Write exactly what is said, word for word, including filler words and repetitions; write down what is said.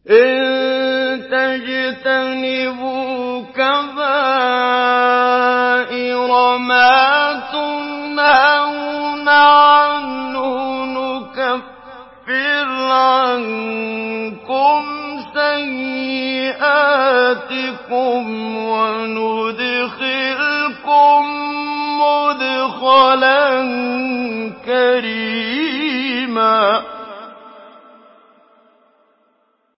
إِن تَجْتَنِبُوا كَبَائِرَ مَا تُنْهَوْنَ عَنْهُ نُكَفِّرْ عَنكُمْ سَيِّئَاتِكُمْ وَنُدْخِلْكُم مُّدْخَلًا كَرِيمًا